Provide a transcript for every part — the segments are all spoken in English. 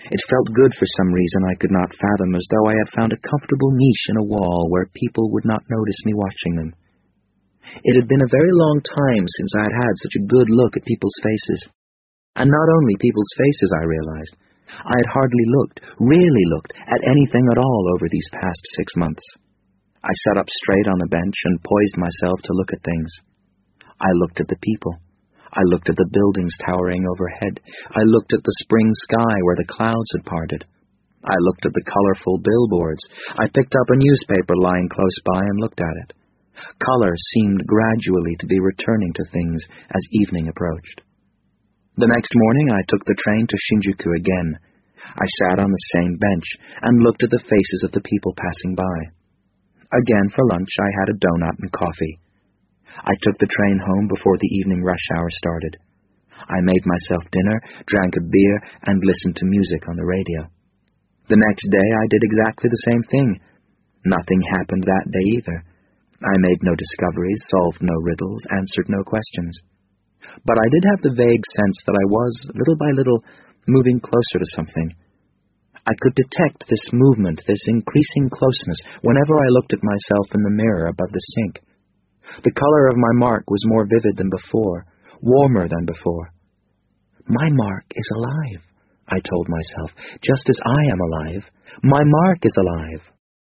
It felt good for some reason I could not fathom, as though I had found a comfortable niche in a wall where people would not notice me watching them. It had been a very long time since I had had such a good look at people's faces. And not only people's faces, I realized. I had hardly really looked, at anything at all over these past 6 months. I sat up straight on the bench and poised myself to look at things. I looked at the people. I looked at the buildings towering overhead. I looked at the spring sky where the clouds had parted. I looked at the colorful billboards. I picked up a newspaper lying close by and looked at it. Color seemed gradually to be returning to things as evening approached. The next morning I took the train to Shinjuku again. I sat on the same bench and looked at the faces of the people passing by. Again for lunch I had a donut and coffee. I took the train home before the evening rush hour started. I made myself dinner, drank a beer, and listened to music on the radio. The next day I did exactly the same thing. Nothing happened that day either. I made no discoveries, solved no riddles, answered no questions. But I did have the vague sense that I was, little by little, moving closer to something. I could detect this movement, this increasing closeness, whenever I looked at myself in the mirror above the sink. The color of my mark was more vivid than before, warmer than before. My mark is alive, I told myself, just as I am alive. My mark is alive.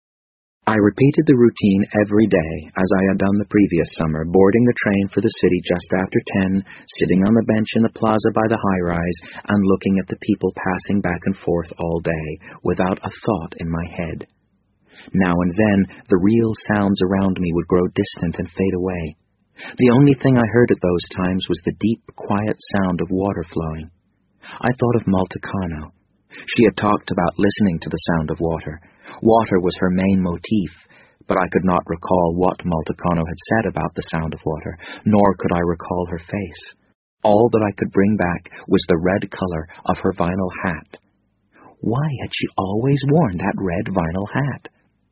I repeated the routine every day, as I had done the previous summer, boarding the train for the city just after 10, sitting on the bench in the plaza by the high-rise, and looking at the people passing back and forth all day, without a thought in my head. Now and then, the real sounds around me would grow distant and fade away. The only thing I heard at those times was the deep, quiet sound of water flowing. I thought of Malta Kano. She had talked about listening to the sound of water. Water was her main motif, but I could not recall what Malta Kano had said about the sound of water, nor could I recall her face. All that I could bring back was the red color of her vinyl hat. Why had she always worn that red vinyl hat?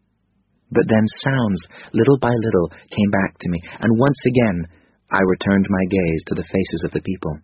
But then sounds, little by little, came back to me, and once again I returned my gaze to the faces of the people.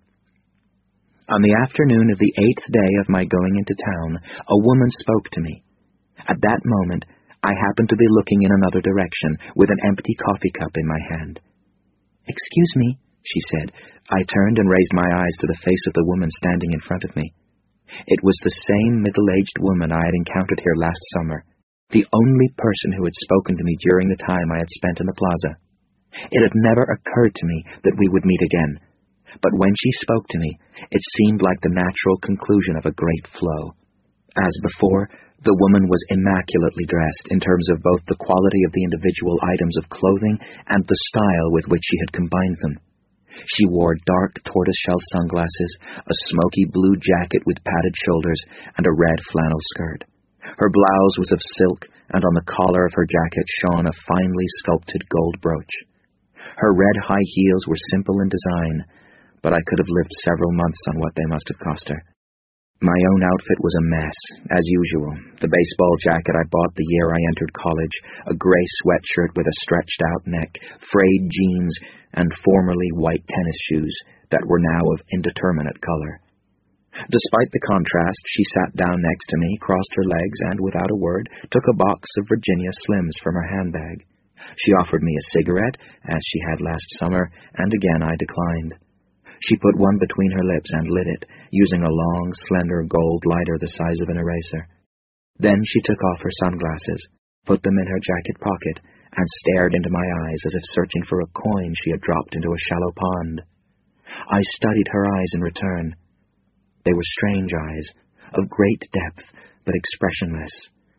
On the afternoon of the 8th day of my going into town, a woman spoke to me. At that moment, I happened to be looking in another direction, with an empty coffee cup in my hand. "Excuse me," she said. I turned and raised my eyes to the face of the woman standing in front of me. It was the same middle-aged woman I had encountered here last summer, the only person who had spoken to me during the time I had spent in the plaza. It had never occurred to me that we would meet again, but when she spoke to me, it seemed like the natural conclusion of a great flow. As before, the woman was immaculately dressed in terms of both the quality of the individual items of clothing and the style with which she had combined them. She wore dark tortoiseshell sunglasses, a smoky blue jacket with padded shoulders, and a red flannel skirt. Her blouse was of silk, and on the collar of her jacket shone a finely sculpted gold brooch. Her red high heels were simple in design, but I could have lived several months on what they must have cost her. My own outfit was a mess, as usual. The baseball jacket I bought the year I entered college, a gray sweatshirt with a stretched-out neck, frayed jeans, and formerly white tennis shoes that were now of indeterminate color. Despite the contrast, she sat down next to me, crossed her legs, and, without a word, took a box of Virginia Slims from her handbag. She offered me a cigarette, as she had last summer, and again I declined. She put one between her lips and lit it, using a long, slender gold lighter the size of an eraser. Then she took off her sunglasses, put them in her jacket pocket, and stared into my eyes as if searching for a coin she had dropped into a shallow pond. I studied her eyes in return. They were strange eyes, of great depth, but expressionless.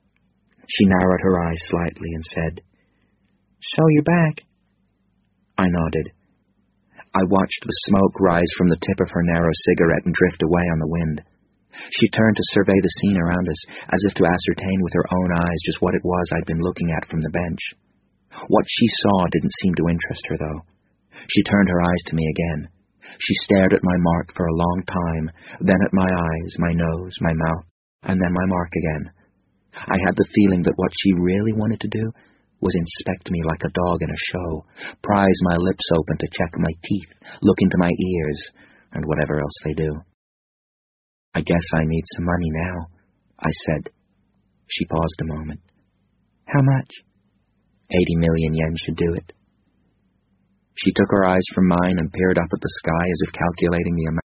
She narrowed her eyes slightly and said, "So you're back?" I nodded. I watched the smoke rise from the tip of her narrow cigarette and drift away on the wind. She turned to survey the scene around us, as if to ascertain with her own eyes just what it was I'd been looking at from the bench. What she saw didn't seem to interest her, though. She turned her eyes to me again. She stared at my mark for a long time, then at my eyes, my nose, my mouth, and then my mark again. I had the feeling that what she really wanted to do was inspect me like a dog in a show, prise my lips open to check my teeth, look into my ears, and whatever else they do. I guess I need some money now, I said. She paused a moment. How much? 80 million yen should do it. She took her eyes from mine and peered up at the sky as if calculating the amount.